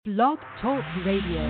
Blog Talk Radio.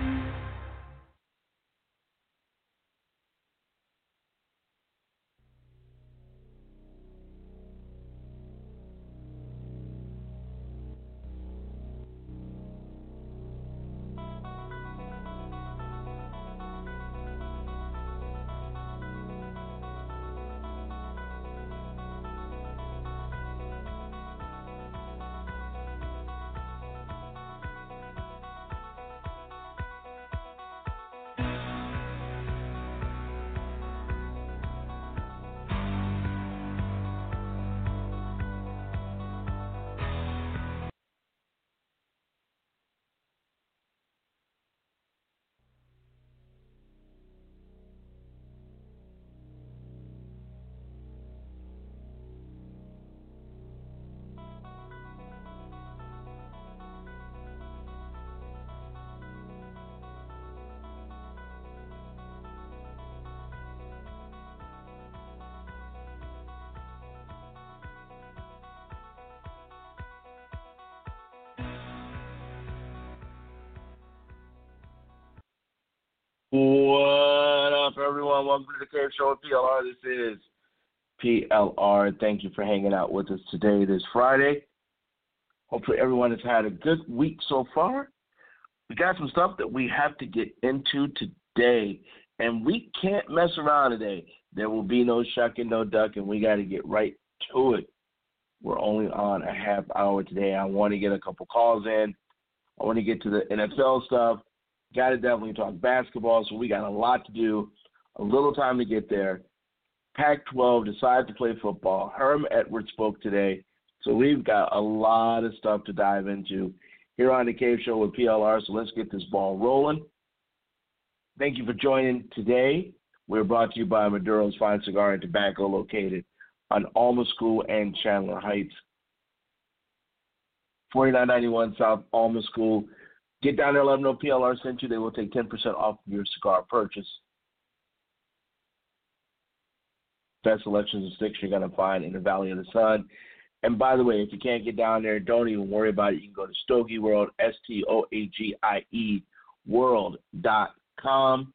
What up, everyone? Welcome to the Cave Show with PLR. This is PLR. Thank you for hanging out with us today, this Friday. Hopefully everyone has had a good week so far. We got some stuff that we have to get into today, and we can't mess around today. There will be no shucking, no ducking. We got to get right to it. We're only on a half hour today. I want to get a couple calls in. I want to get to the NFL stuff. Got to definitely talk basketball, so we got a lot to do, a little time to get there. Pac-12 decided to play football. Herm Edwards spoke today, so we've got a lot of stuff to dive into here on the Cave Show with PLR, so let's get this ball rolling. Thank you for joining today. We're brought to you by Maduro's Fine Cigar and Tobacco, located on Alma School and Chandler Heights. 4991 South Alma School. Get down there, let them know PLR sent you. They will take 10% off of your cigar purchase. Best selections of sticks you're going to find in the Valley of the Sun. And by the way, if you can't get down there, don't even worry about it. You can go to Stogie World, STOAGIE world.com.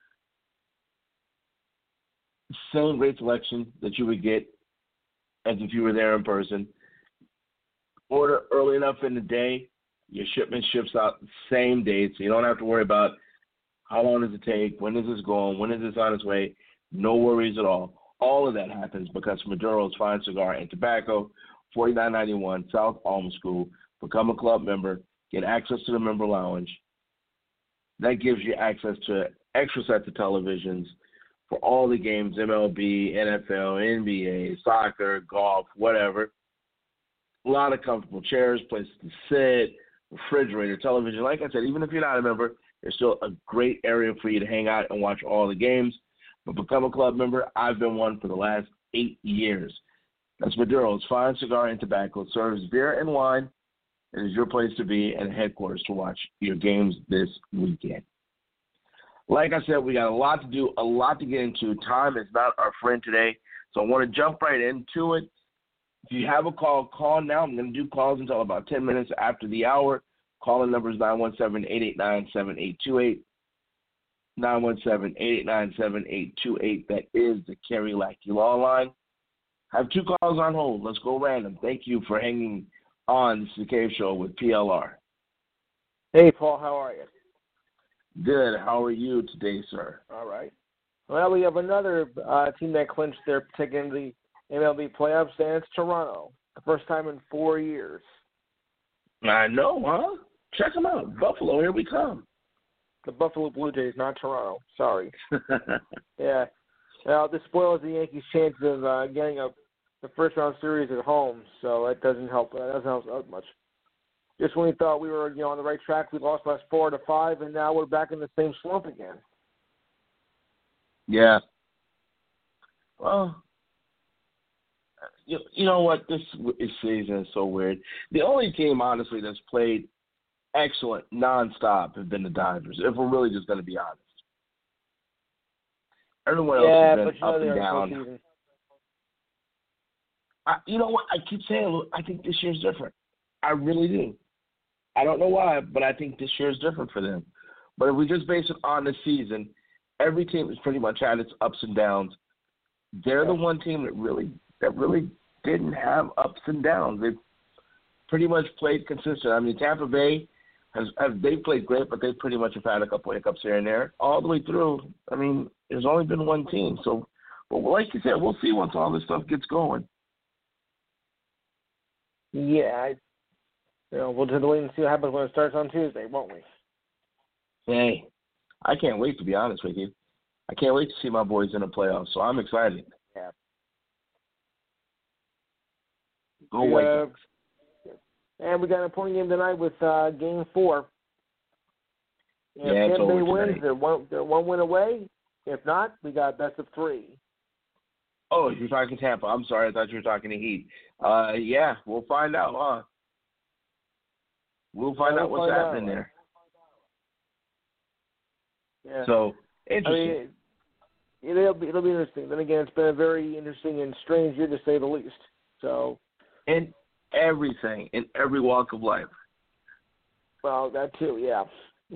Same great selection that you would get as if you were there in person. Order early enough in the day. Your shipment ships out the same day, so you don't have to worry about how long does it take, when is this going, when is this on its way. No worries at all. All of that happens because Maduro's Fine Cigar and Tobacco, 4991 South Alma School. Become a club member. Get access to the member lounge. That gives you access to extra sets of televisions for all the games, MLB, NFL, NBA, soccer, golf, whatever. A lot of comfortable chairs, places to sit, refrigerator, television. Like I said, even if you're not a member, there's still a great area for you to hang out and watch all the games. But become a club member. I've been one for the last 8 years. That's Maduro's Fine Cigar and Tobacco. Serves beer and wine. It is your place to be and headquarters to watch your games this weekend. Like I said, we got a lot to do, a lot to get into. Time is not our friend today, so I want to jump right into it. If you have a call, call now. I'm going to do calls until about 10 minutes after the hour. Call-in number is 917-889-7828. 917-889-7828. That is the Kerry Lackey Law Line. I have two calls on hold. Let's go random. Thank you for hanging on. This is the Cave Show with PLR. Hey, Paul. How are you? Good. How are you today, sir? All right. Well, we have another team that clinched their ticket in the MLB playoffs, and it's Toronto. The first time in 4 years. I know, huh? Check them out. Buffalo, here we come. The Buffalo Blue Jays, not Toronto. Sorry. Yeah. Now, this spoils the Yankees' chances of getting the first-round series at home, so that doesn't help. That doesn't help out much. Just when we thought we were on the right track, we lost last 4-5, and now we're back in the same slump again. Yeah. Well, you know what? This season is so weird. The only team, honestly, that's played excellent nonstop have been the Dodgers, if we're really just going to be honest. Everyone else has been up and down. You know what? I keep saying, I think this year's different. I really do. I don't know why, but I think this year is different for them. But if we just base it on the season, every team has pretty much had its ups and downs. They're the one team that really didn't have ups and downs. They've pretty much played consistent. I mean, Tampa Bay they played great, but they pretty much have had a couple of hiccups here and there all the way through. I mean, there's only been one team, so. But like you said, we'll see once all this stuff gets going. Yeah, we'll just wait and see what happens when it starts on Tuesday, won't we? Hey, I can't wait, to be honest with you. I can't wait to see my boys in the playoffs, so I'm excited. Yeah. Go White. And we got an important game tonight with Game 4. If Tampa Bay wins, they're one win away. If not, we got best of 3. Oh, you're talking Tampa. I'm sorry. I thought you were talking the Heat. Yeah, we'll find out, huh? We'll find out what's happening there. Yeah. So, interesting. I mean, it'll be interesting. Then again, it's been a very interesting and strange year, to say the least. So. In everything, in every walk of life. Well, that too, yeah.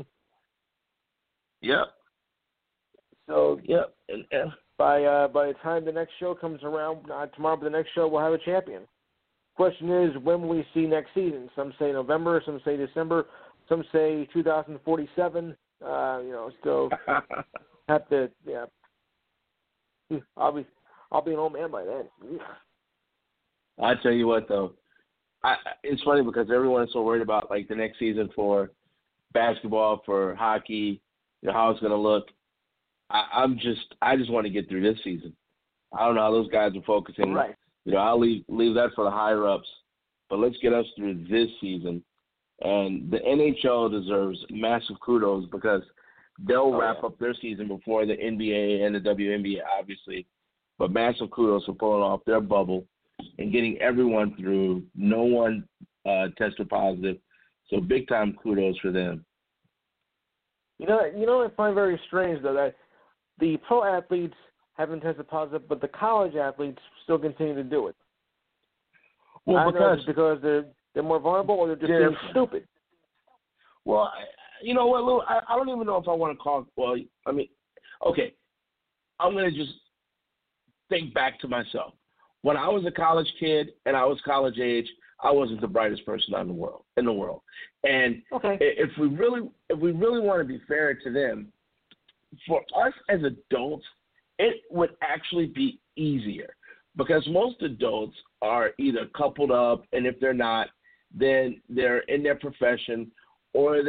Yep. So. Yep. By the time the next show comes around, not tomorrow, but the next show, we'll have a champion. Question is, when will we see next season? Some say November, some say December, some say 2047. Still have to. Yeah, I'll be an old man by then. I tell you what, though, it's funny because everyone is so worried about like the next season for basketball, for hockey, how it's going to look. I just want to get through this season. I don't know how those guys are focusing. Right. I'll leave that for the higher ups. But let's get us through this season. And the NHL deserves massive kudos because they'll wrap up their season before the NBA and the WNBA, obviously. But massive kudos for pulling off their bubble and getting everyone through. No one tested positive. So big time kudos for them. You know, I find very strange though that the pro athletes haven't tested positive, but the college athletes still continue to do it. Well, I don't know if it's because they're more vulnerable or they're just being stupid. Well, you know what, Lou? I don't even know if I want to call. Well, I mean, okay, I'm gonna just think back to myself. When I was a college kid and I was college age, I wasn't the brightest person in the world. And if we really want to be fair to them, for us as adults, it would actually be easier because most adults are either coupled up, and if they're not, then they're in their profession, or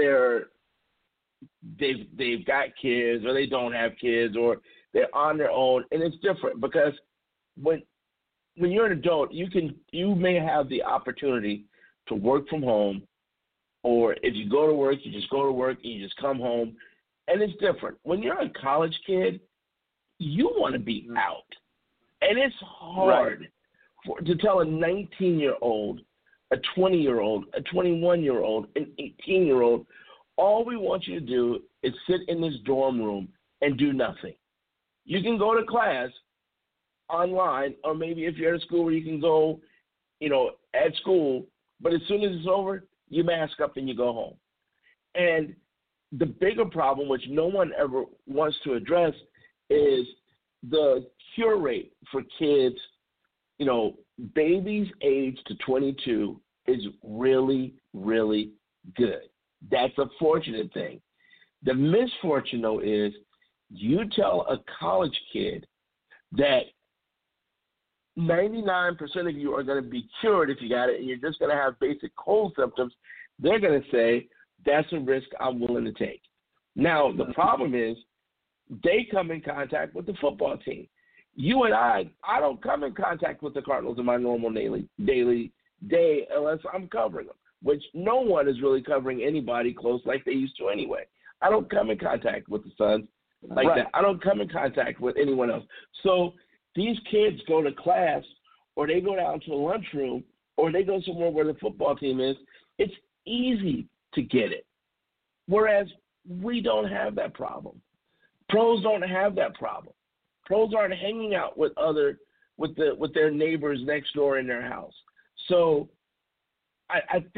they've got kids, or they don't have kids, or they're on their own, and it's different because when you're an adult, you may have the opportunity to work from home, or if you go to work, you just go to work and you just come home, and it's different. When you're a college kid, you want to be out, and it's hard to tell a 19-year-old, a 20-year-old, a 21-year-old, an 18-year-old, all we want you to do is sit in this dorm room and do nothing. You can go to class online, or maybe if you're at a school where you can go, at school, but as soon as it's over, you mask up and you go home. And the bigger problem, which no one ever wants to address, is the cure rate for kids, babies aged to 22 is really, really good. That's a fortunate thing. The misfortune, though, is you tell a college kid that 99% of you are going to be cured if you got it, and you're just going to have basic cold symptoms, they're going to say, that's a risk I'm willing to take. Now, the problem is they come in contact with the football team. You and I don't come in contact with the Cardinals in my normal daily day unless I'm covering them, which no one is really covering anybody close like they used to anyway. I don't come in contact with the Suns like that. I don't come in contact with anyone else. So these kids go to class, or they go down to the lunchroom, or they go somewhere where the football team is. It's easy to get it, whereas we don't have that problem. Pros don't have that problem. Pros aren't hanging out with their neighbors next door in their house. So I think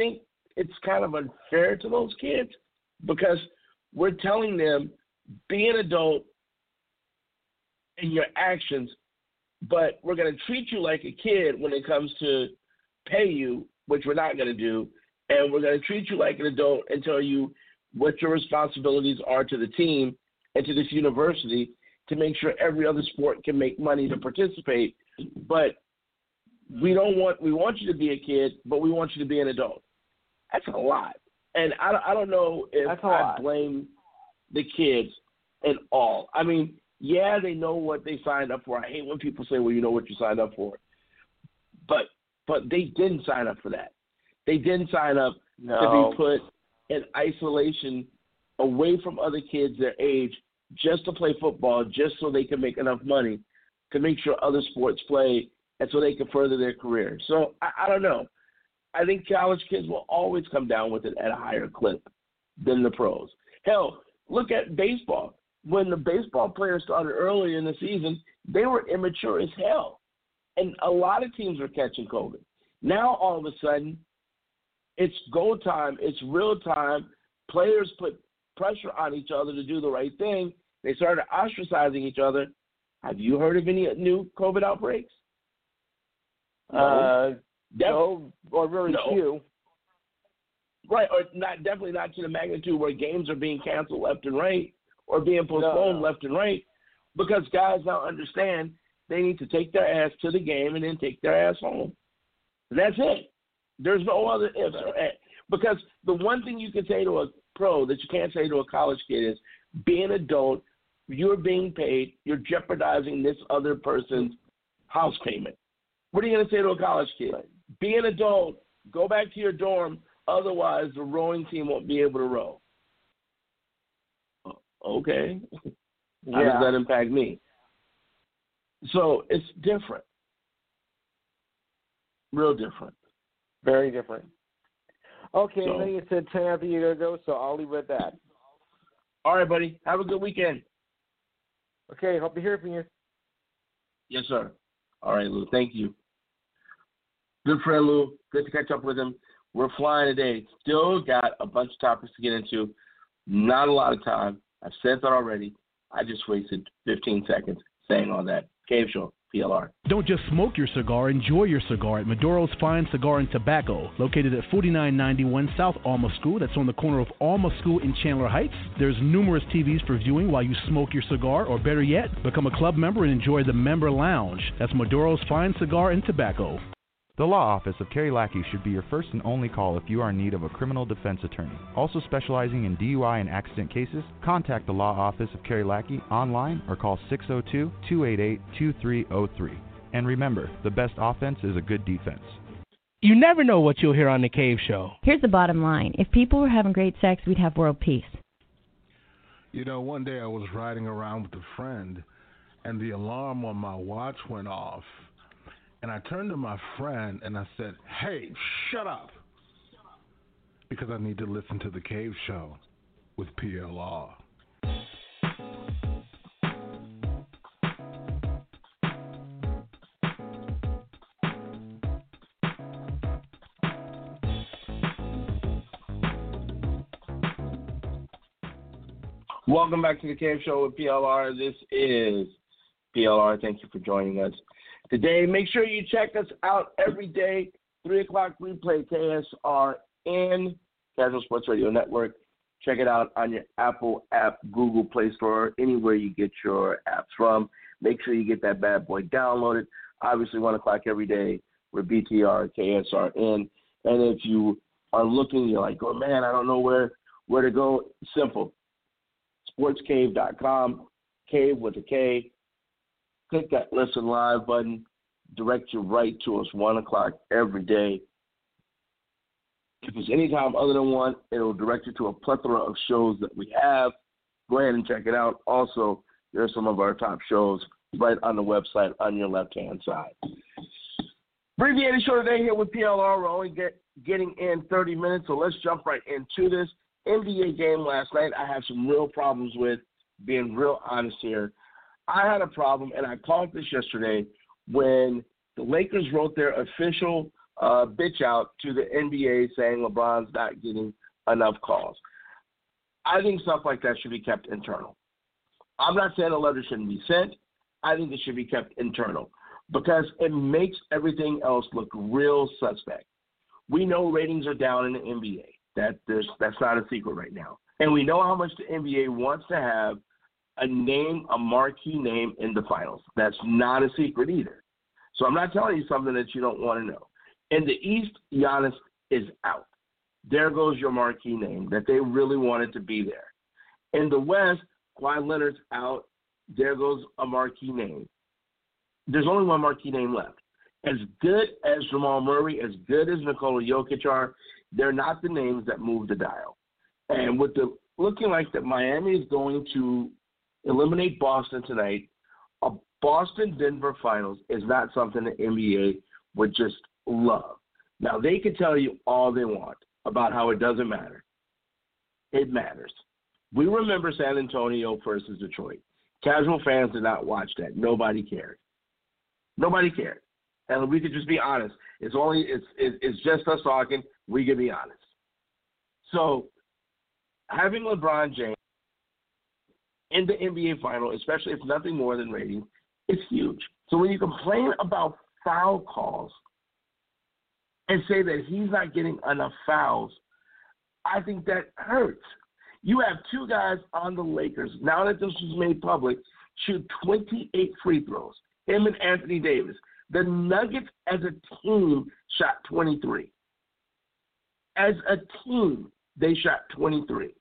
it's kind of unfair to those kids because we're telling them, be an adult in your actions, but we're going to treat you like a kid when it comes to pay you, which we're not going to do, and we're going to treat you like an adult and tell you what your responsibilities are to the team and to this university to make sure every other sport can make money to participate. But we want you to be a kid, but we want you to be an adult. That's a lot. And I don't know if I blame the kids at all. I mean, yeah, they know what they signed up for. I hate when people say, well, you know what you signed up for. But they didn't sign up for that. They didn't sign up to be put in isolation away from other kids their age just to play football, just so they can make enough money to make sure other sports play and so they can further their career. So I don't know. I think college kids will always come down with it at a higher clip than the pros. Hell, look at baseball. When the baseball players started earlier in the season, they were immature as hell. And a lot of teams were catching COVID. Now, all of a sudden, it's go time. It's real time. Players put pressure on each other to do the right thing. They started ostracizing each other. Have you heard of any new COVID outbreaks? No, or very few. Right, or definitely not to the magnitude where games are being canceled left and right or being postponed left and right, because guys now understand they need to take their ass to the game and then take their ass home. That's it. There's no other ifs or ands. Because the one thing you can say to a pro that you can't say to a college kid is, be an adult, you're being paid, you're jeopardizing this other person's house payment. What are you going to say to a college kid? Be an adult, go back to your dorm, otherwise the rowing team won't be able to row. Okay. How does that impact me? So it's different. Real different. Very different. Okay, I think you said 10 after you got to go, so I'll leave it at that. All right, buddy. Have a good weekend. Okay, hope to hear from you. Yes, sir. All right, Lou. Thank you. Good friend, Lou. Good to catch up with him. We're flying today. Still got a bunch of topics to get into. Not a lot of time. I've said that already. I just wasted 15 seconds saying all that. Cave Show, PLR. Don't just smoke your cigar, enjoy your cigar at Maduro's Fine Cigar and Tobacco, located at 4991 South Alma School. That's on the corner of Alma School in Chandler Heights. There's numerous TVs for viewing while you smoke your cigar, or better yet, become a club member and enjoy the member lounge. That's Maduro's Fine Cigar and Tobacco. The Law Office of Kerry Lackey should be your first and only call if you are in need of a criminal defense attorney. Also specializing in DUI and accident cases, contact the Law Office of Kerry Lackey online or call 602-288-2303. And remember, the best offense is a good defense. You never know what you'll hear on The Cave Show. Here's the bottom line. If people were having great sex, we'd have world peace. You know, one day I was riding around with a friend, and the alarm on my watch went off. And I turned to my friend and I said, hey, shut up. Because I need to listen to The Cave Show with PLR. Welcome back to The Cave Show with PLR. This is PLR. Thank you for joining us today. Make sure you check us out every day, 3 o'clock replay, KSRN, Casual Sports Radio Network. Check it out on your Apple app, Google Play Store, anywhere you get your apps from. Make sure you get that bad boy downloaded. Obviously, 1 o'clock every day, we're BTR, KSRN. And if you are looking, you're like, oh, man, I don't know where to go. Simple. SportsCave.com, Cave with a K. Click that Listen Live button. Direct you right to us, 1 o'clock every day. If it's any time other than 1, it'll direct you to a plethora of shows that we have. Go ahead and check it out. Also, there are some of our top shows right on the website on your left-hand side. Abbreviated show today here with PLR. We're only getting in 30 minutes, so let's jump right into this. NBA game last night, I have some real problems with, being real honest here. I had a problem, and I called this yesterday, when the Lakers wrote their official bitch out to the NBA saying LeBron's not getting enough calls. I think stuff like that should be kept internal. I'm not saying a letter shouldn't be sent. I think it should be kept internal because it makes everything else look real suspect. We know ratings are down in the NBA. That's not a secret right now. And we know how much the NBA wants to have a marquee name in the finals. That's not a secret either. So I'm not telling you something that you don't want to know. In the East, Giannis is out. There goes your marquee name that they really wanted to be there. In the West, Kawhi Leonard's out. There goes a marquee name. There's only one marquee name left. As good as Jamal Murray, as good as Nikola Jokic are, they're not the names that move the dial. And with the looking like that Miami is going to eliminate Boston tonight, a Boston-Denver finals is not something the NBA would just love. Now, they can tell you all they want about how it doesn't matter. It matters. We remember San Antonio versus Detroit. Casual fans did not watch that. Nobody cared. Nobody cared. And we could just be honest. It's just us talking. We can be honest. So having LeBron James in the NBA final, especially if nothing more than ratings, is huge. So when you complain about foul calls and say that he's not getting enough fouls, I think that hurts. You have two guys on the Lakers, now that this was made public, shoot 28 free throws, him and Anthony Davis. The Nuggets as a team shot 23. As a team, they shot 23.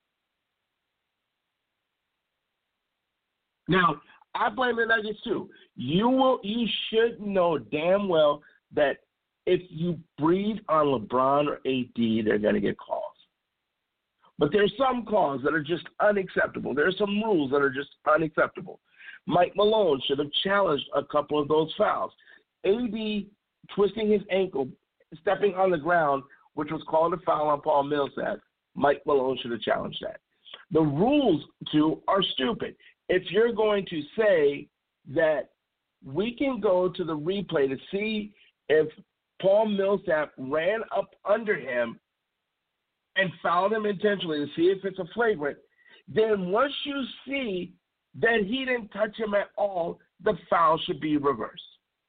Now, I blame the Nuggets too. You should know damn well that if you breathe on LeBron or AD, they're going to get calls. But there's some calls that are just unacceptable. There are some rules that are just unacceptable. Mike Malone should have challenged a couple of those fouls. AD twisting his ankle, stepping on the ground, which was called a foul on Paul Millsap. Mike Malone should have challenged that. The rules, too, are stupid. If you're going to say that we can go to the replay to see if Paul Millsap ran up under him and fouled him intentionally to see if it's a flagrant, then once you see that he didn't touch him at all, the foul should be reversed.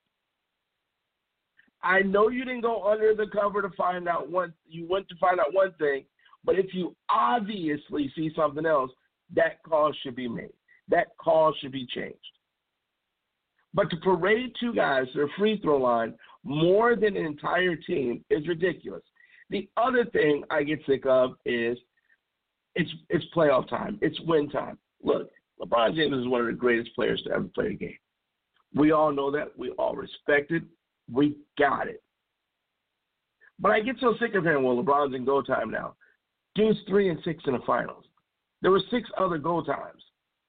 I know you didn't go under the cover to find out you went to find out one thing, but if you obviously see something else, that call should be made. That call should be changed. But to parade two guys to the free throw line more than an entire team is ridiculous. The other thing I get sick of is it's playoff time. It's win time. Look, LeBron James is one of the greatest players to ever play a game. We all know that. We all respect it. We got it. But I get so sick of hearing, well, LeBron's in go time now. Dude's 3-6 in the finals. There were 6 other go times.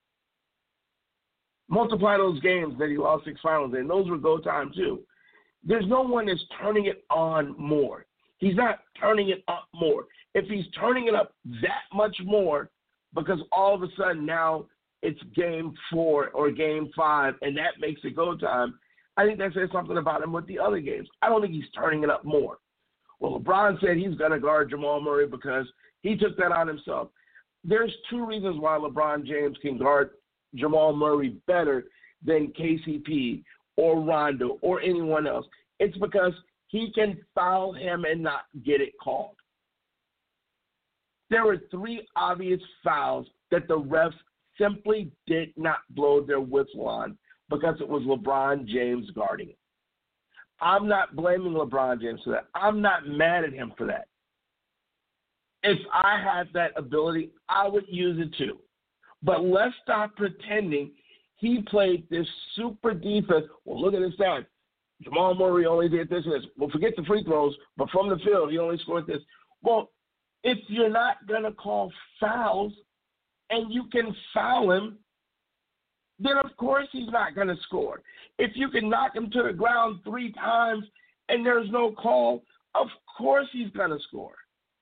Multiply those games that he lost 6 finals in. Those were go time too. There's no one that's turning it on more. He's not turning it up more. If he's turning it up that much more because all of a sudden now it's game 4 or game 5 and that makes it go time, I think that says something about him with the other games. I don't think he's turning it up more. Well, LeBron said he's going to guard Jamal Murray because he took that on himself. There's 2 reasons why LeBron James can guard Jamal Murray better than KCP or Rondo or anyone else. It's because he can foul him and not get it called. There were 3 obvious fouls that the refs simply did not blow their whistle on because it was LeBron James guarding it. I'm not blaming LeBron James for that. I'm not mad at him for that. If I had that ability, I would use it too. But let's stop pretending he played this super defense. Well, look at this stat. Jamal Murray only did this and this. Well, forget the free throws, but from the field, he only scored this. Well, if you're not going to call fouls and you can foul him, then of course he's not going to score. If you can knock him to the ground 3 times and there's no call, of course he's going to score.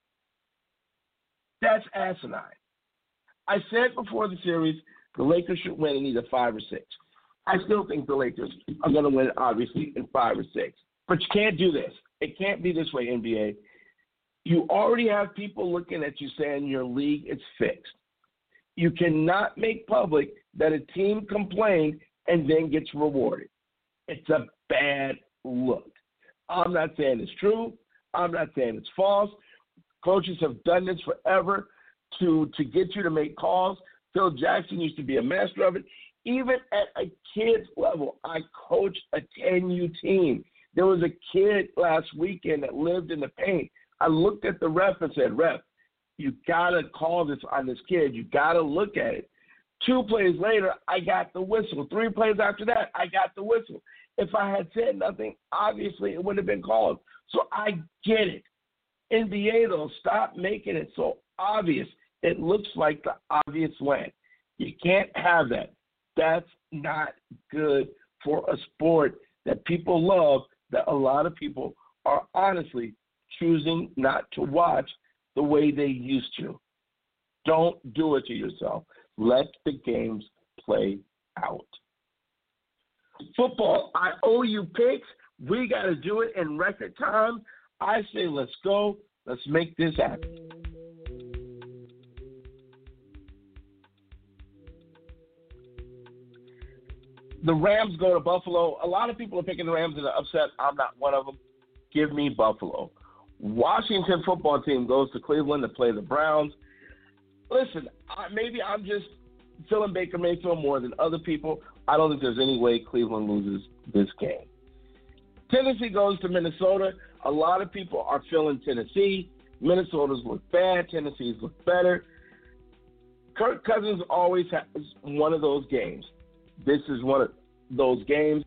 That's asinine. I said before the series the Lakers should win in either 5 or 6. I still think the Lakers are going to win, obviously, in 5 or 6. But you can't do this. It can't be this way, NBA. You already have people looking at you saying your league is fixed. You cannot make public that a team complained and then gets rewarded. It's a bad look. I'm not saying it's true. I'm not saying it's false. Coaches have done this forever to get you to make calls. Phil Jackson used to be a master of it. Even at a kid's level, I coached a 10U team. There was a kid last weekend that lived in the paint. I looked at the ref and said, "Ref, you got to call this on this kid. You got to look at it." 2 plays later, I got the whistle. 3 plays after that, I got the whistle. If I had said nothing, obviously it would have been called. So I get it. NBA, though, stop making it so obvious. It looks like the obvious way. You can't have that. That's not good for a sport that people love, that a lot of people are honestly choosing not to watch the way they used to. Don't do it to yourself. Let the games play out. Football, I owe you picks. We got to do it in record time. I say let's go. Let's make this happen. The Rams go to Buffalo. A lot of people are picking the Rams in the upset. I'm not one of them. Give me Buffalo. Washington football team goes to Cleveland to play the Browns. Listen, maybe I'm just feeling Baker Mayfield more than other people. I don't think there's any way Cleveland loses this game. Tennessee goes to Minnesota. A lot of people are feeling Tennessee. Minnesota's look bad. Tennessee's look better. Kirk Cousins always has one of those games. This is one of those games.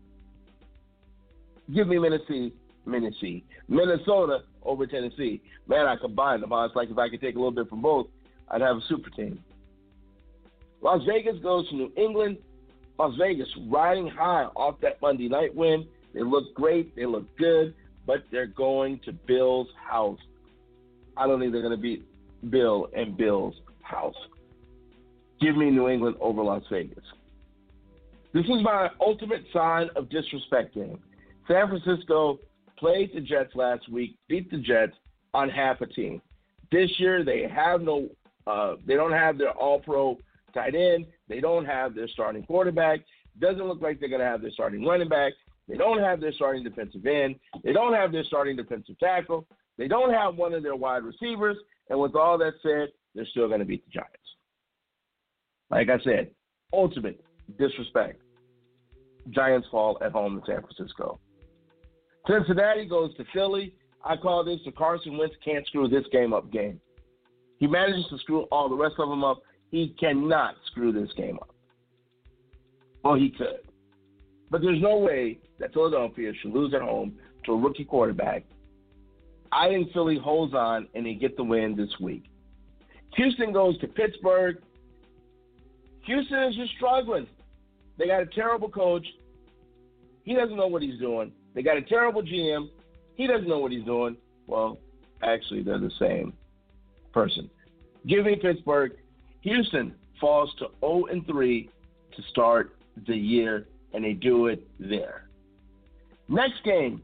Give me Minnesota over Tennessee. Man, I combine them. It's like if I could take a little bit from both, I'd have a super team. Las Vegas goes to New England. Las Vegas riding high off that Monday night win. They look great. They look good. But they're going to Bill's house. I don't think they're going to beat Bill and Bill's house. Give me New England over Las Vegas. This is my ultimate sign of disrespect game. San Francisco played the Jets last week, beat the Jets on half a team. This year they have they don't have their all-pro tight end. They don't have their starting quarterback. Doesn't look like they're going to have their starting running back. They don't have their starting defensive end. They don't have their starting defensive tackle. They don't have one of their wide receivers. And with all that said, they're still going to beat the Giants. Like I said, ultimate disrespect. Giants fall at home in San Francisco. Cincinnati goes to Philly. I call this the Carson Wentz can't screw this game up game. He manages to screw all the rest of them up. He cannot screw this game up. Well, he could. But there's no way that Philadelphia should lose at home to a rookie quarterback. I think Philly holds on and they get the win this week. Houston goes to Pittsburgh. Houston is just struggling. They got a terrible coach. He doesn't know what he's doing. They got a terrible GM. He doesn't know what he's doing. Well, actually, they're the same person. Give me Pittsburgh. Houston falls to 0-3 to start the year, and they do it there. Next game,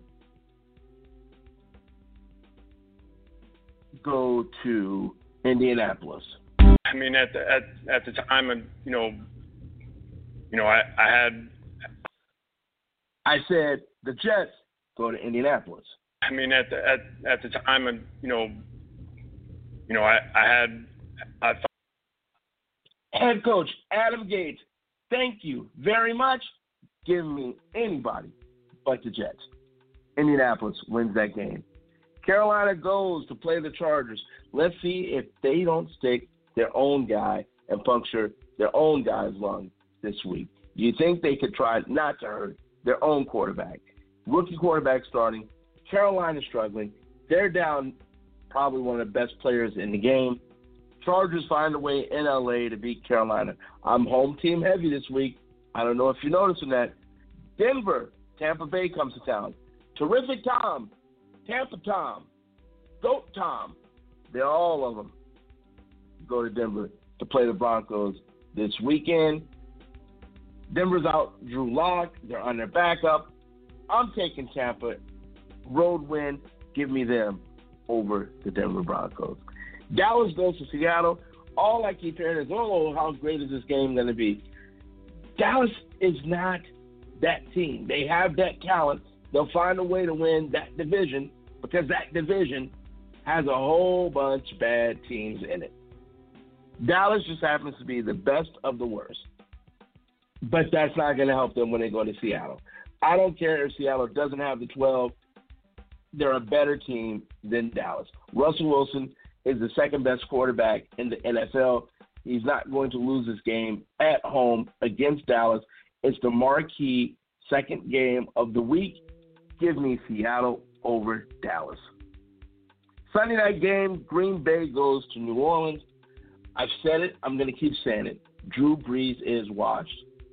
go to Indianapolis. I mean, at the time, I said the Jets go to Indianapolis. I mean, at the time, I thought. Head coach Adam Gates, thank you very much. Give me anybody but the Jets. Indianapolis wins that game. Carolina goes to play the Chargers. Let's see if they don't stick their own guy and puncture their own guy's lung this week. Do you think they could try not to hurt their own quarterback? Rookie quarterback starting. Carolina struggling. They're down probably one of the best players in the game. Chargers find a way in L.A. to beat Carolina. I'm home team heavy this week. I don't know if you're noticing that. Denver, Tampa Bay comes to town. Terrific Tom, Tampa Tom, Goat Tom. They're all of them. Go to Denver to play the Broncos this weekend. Denver's out Drew Lock. They're on their backup. I'm taking Tampa road win. Give me them over the Denver Broncos. Dallas goes to Seattle. All I keep hearing is, oh, how great is this game going to be? Dallas is not that team. They have that talent. They'll find a way to win that division because that division has a whole bunch of bad teams in it. Dallas just happens to be the best of the worst. But that's not going to help them when they go to Seattle. I don't care if Seattle doesn't have the 12. They're a better team than Dallas. Russell Wilson is the second-best quarterback in the NFL. He's not going to lose this game at home against Dallas. It's the marquee second game of the week. Give me Seattle over Dallas. Sunday night game, Green Bay goes to New Orleans. I've said it. I'm going to keep saying it. Drew Brees is washed.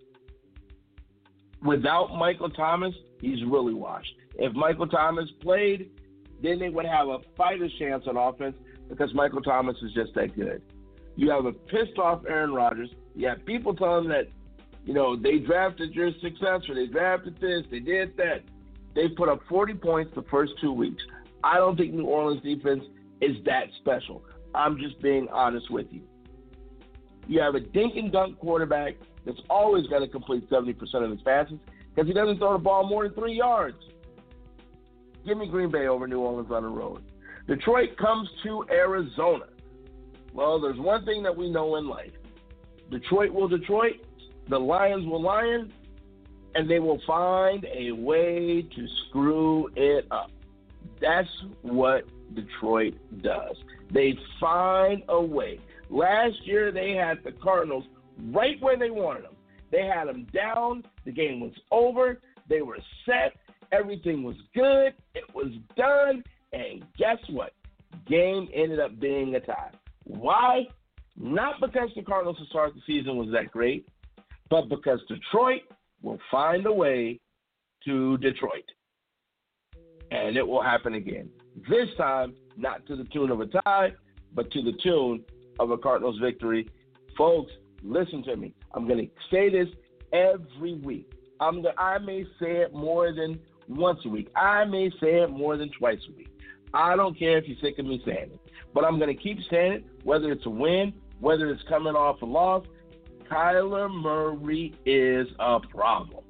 Without Michael Thomas, he's really washed. If Michael Thomas played, then they would have a fighter's chance on offense because Michael Thomas is just that good. You have a pissed-off Aaron Rodgers. You have people telling that, they drafted your successor. They drafted this. They did that. They put up 40 points the first 2 weeks. I don't think New Orleans defense is that special. I'm just being honest with you. You have a dink-and-dunk quarterback that's always got to complete 70% of his passes because he doesn't throw the ball more than 3 yards. Give me Green Bay over New Orleans on the road. Detroit comes to Arizona. Well, there's one thing that we know in life. Detroit will Detroit, the Lions will Lion, and they will find a way to screw it up. That's what Detroit does. They find a way. Last year, they had the Cardinals right where they wanted them. They had them down. The game was over. They were set. Everything was good. It was done. And guess what? Game ended up being a tie. Why? Not because the Cardinals to start the season was that great, but because Detroit will find a way to Detroit. And it will happen again. This time, not to the tune of a tie, but to the tune of a Cardinals victory. Folks, listen to me. I'm going to say this every week. I may say it more than once a week. I may say it more than twice a week. I don't care if you're sick of me saying it. But I'm going to keep saying it, whether it's a win, whether it's coming off a loss. Kyler Murray is a problem.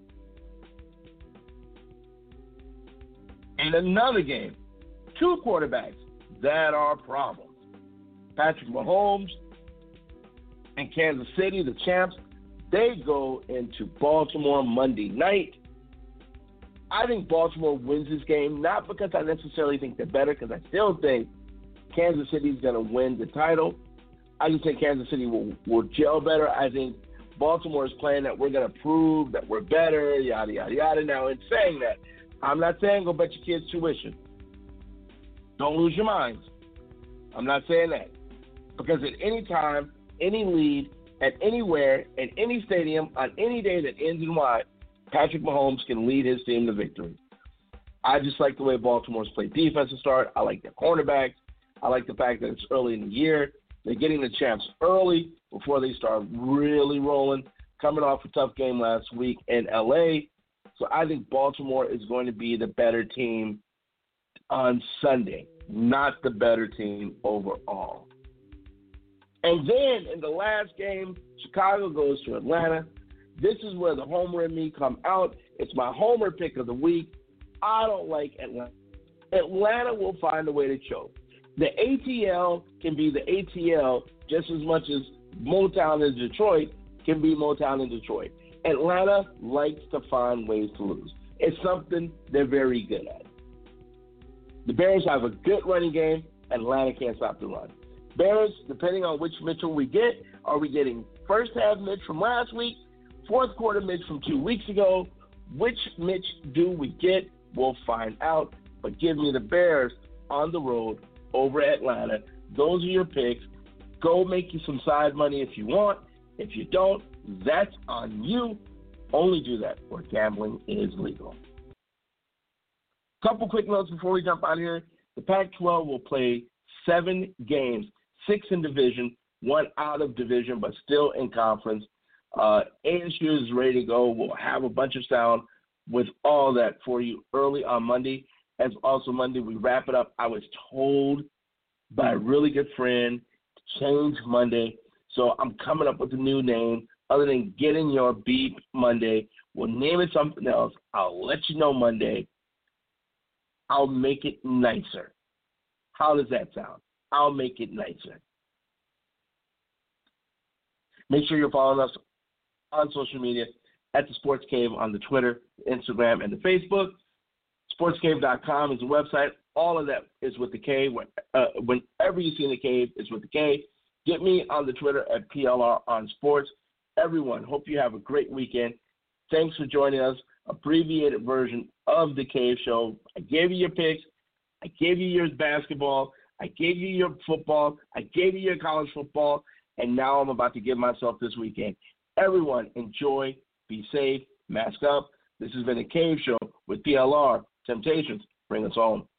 In another game, two quarterbacks that are problems. Patrick Mahomes and Kansas City, the champs, they go into Baltimore Monday night. I think Baltimore wins this game, not because I necessarily think they're better, because I still think Kansas City is going to win the title. I just think Kansas City will gel better. I think Baltimore is playing that we're going to prove that we're better, yada, yada, yada. Now, in saying that, I'm not saying go bet your kids' tuition. Don't lose your minds. I'm not saying that. Because at any time, any lead, at anywhere, at any stadium, on any day that ends in Y, Patrick Mahomes can lead his team to victory. I just like the way Baltimore's played defense to start. I like their cornerbacks. I like the fact that it's early in the year. They're getting the champs early before they start really rolling, coming off a tough game last week in L.A. So I think Baltimore is going to be the better team on Sunday, not the better team overall. And then in the last game, Chicago goes to Atlanta. This is where the homer in me come out. It's my homer pick of the week. I don't like Atlanta. Atlanta will find a way to choke. The ATL can be the ATL just as much as Motown in Detroit can be Motown in Detroit. Atlanta likes to find ways to lose. It's something they're very good at. The Bears have a good running game. Atlanta can't stop the run. Bears, depending on which Mitchell we get, are we getting first half Mitch from last week, fourth quarter Mitch from 2 weeks ago? Which Mitch do we get? We'll find out. But give me the Bears on the road over Atlanta. Those are your picks. Go make you some side money if you want. If you don't, that's on you. Only do that where gambling is legal. Couple quick notes before we jump out of here. The Pac-12 will play 7 games, 6 in division, 1 out of division, but still in conference. ASU is ready to go. We'll have a bunch of sound with all that for you early on Monday. as also Monday. We wrap it up. I was told by a really good friend to change Monday, so I'm coming up with a new name other than Getting Your Beep Monday. We'll name it something else. I'll let you know Monday. I'll make it nicer. How does that sound? I'll make it nicer. Make sure you're following us on social media at The Sports Cave on the Twitter, Instagram, and the Facebook. SportsCave.com is the website. All of that is with the K. Whenever you see the Cave, it's with the K. Get me on the Twitter at PLR on Sports. Everyone, hope you have a great weekend. Thanks for joining us. Abbreviated version of the Cave Show. I gave you your picks. I gave you your basketball. I gave you your football. I gave you your college football. And now I'm about to give myself this weekend. Everyone, enjoy, be safe, mask up. This has been a Cave Show with PLR. Temptations, bring us home.